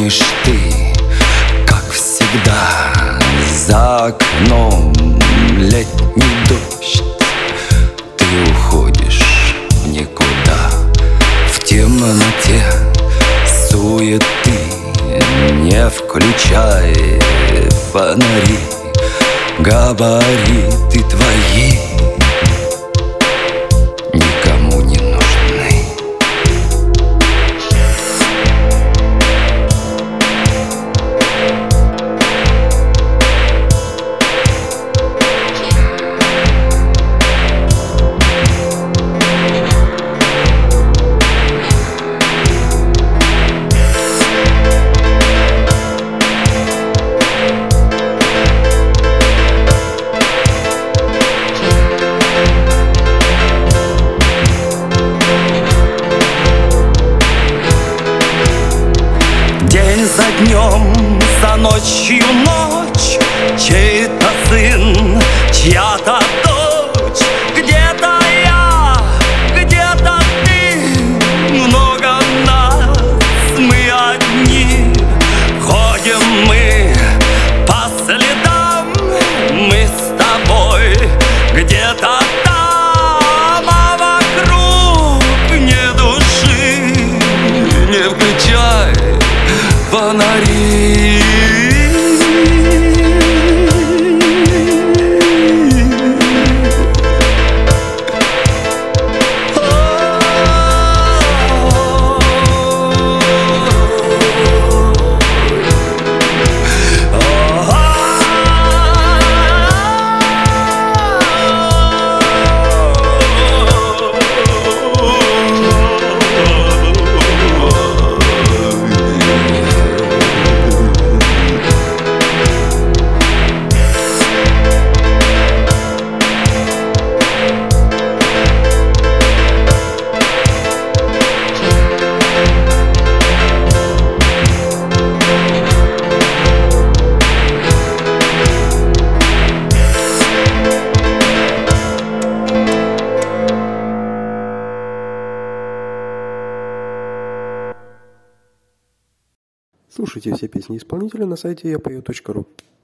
Помнишь ты, как всегда, за окном летний дождь. Ты уходишь в никуда, в темноте суеты. Не включай фонари, габариты твои никому не нужны. За днем, за ночью ночь, чей-то сын, чья-то дочь. Где-то я, где-то ты, много нас, мы одни. Ходим мы по следам, мы с тобой где-то там, а вокруг не души. Не включай фонари. Слушайте все песни исполнителя на сайте yapою.ru.